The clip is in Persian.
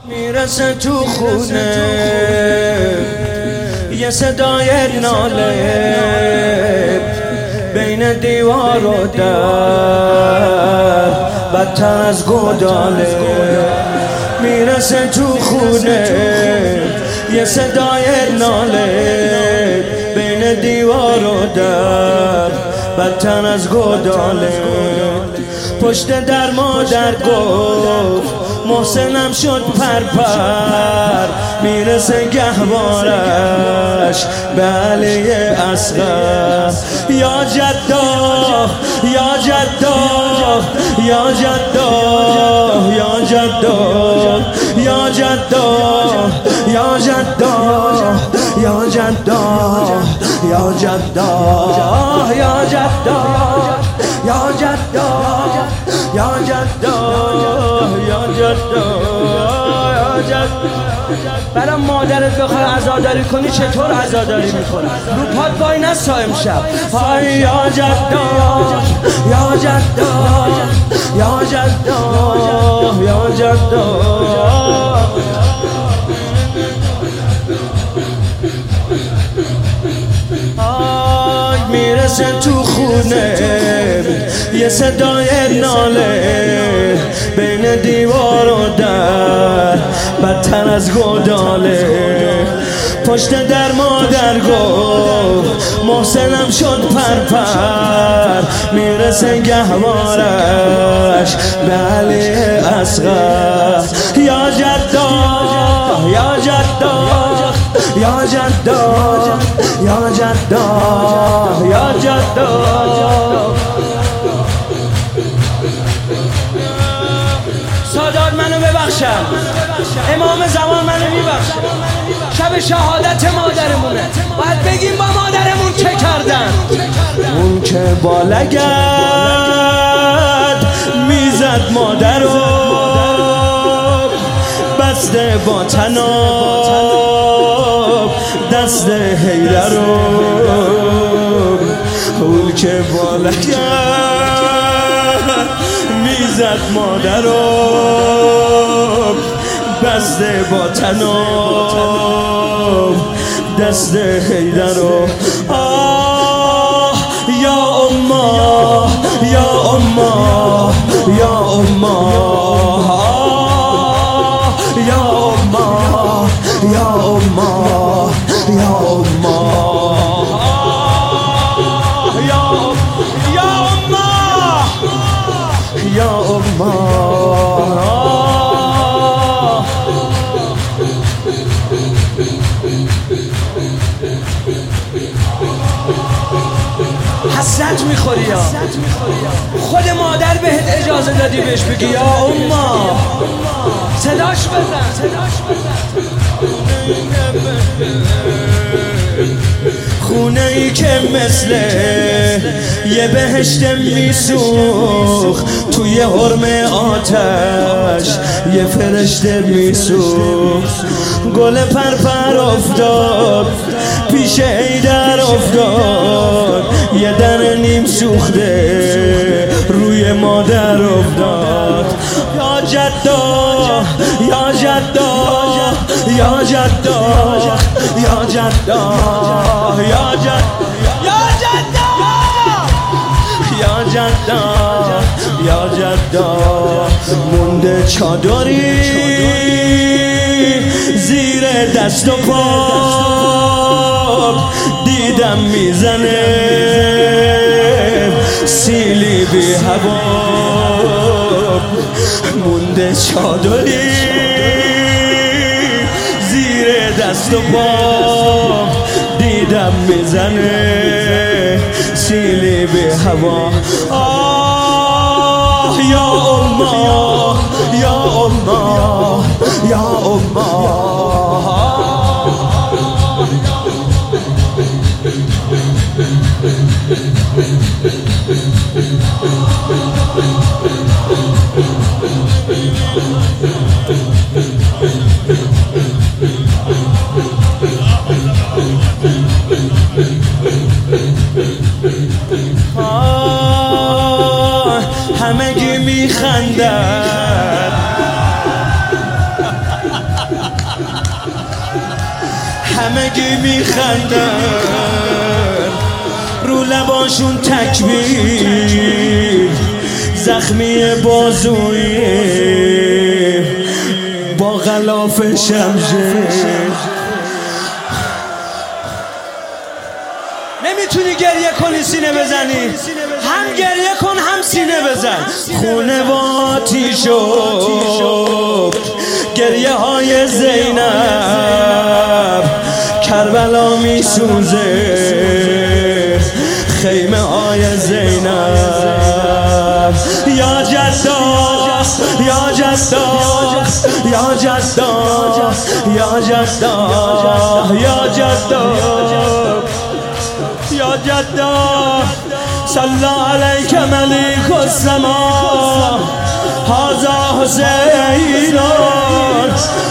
میرسه تو خونه یه صدای ناله بین دیوار و در، بدتر از گوداله. میرسه تو خونه یه صدای ناله بین دیوار و در، بدتر از گوداله. پشت در مادر گفت محسنم شد پرپر، میرسه گهوارش به علی اصغر. یا جدا یا جدا یا جدا یا جدا یا جدا یا جدا یا جدا یا جدا یا جدا یا جدا یا جدا یا جدا یا جدا. برای مادرت بخوای عزاداری کنی چطور عزاداری میکنی؟ رو پات وای نستا امشب. یا جدا یا جدا یا جدا یا جدا. میرسه تو خونه یه صدای ناله بین دیوار و در، بدتر از گوداله. پشت در مادر گفت محسنم شد پرپر، میرسه گهوارش به علی اصغر. یا جدا یا جدا یا جدا یا جدا یا جدا. سادات منو ببخشم، امام زمان منو میبخشه. شب شهادت مادرمونه، باید بگیم با مادرمون چه کردن. اون که با لگد میزد مادرو، بسته با تناب دست حیدرو. اون که با لگد میزد مادرو، بسته با تناب دست حیدرو. آه یا اما یا اما یا اما یا اما یا اما یا اما یا اما یا اما. حسرت میخوری یا خود مادر بهت اجازه دادی بهش بگی یا اما؟ صداش بزن. خونه ای که مثل یه بهشت میسوخت، توی حرم آتش یه فرشته میسوخت. گل پرپر افتاد پیش حیدر افتاد، یه در نیم سوخته روی مادر افتاد. یا جدا یا جدا یا جدا یا جدا یا جدا یا جدا یا جدا. مونده چادری زیر دست و پا، دیدم میزنه سیلی بی هوا. مونده چادری زیر دست و پا، دیدم میزنه سیلی بی هوا. آه یا اما یا اما یا اما. همگی میخندن همگی میخندن رو لباشون تکبیر زخمی بازوی با غلاف شمشیر نمیتونی گریه کنی سینه بزنی هم گریه کن هم سینه بزن خونه با آتیش شد گریه های زینب کربلا میسوزه خیمه های زینب یا جدا یا جدا یا جدا یا جدا یا جدا یا جدا صلی علیک ملیک السما هذا حسین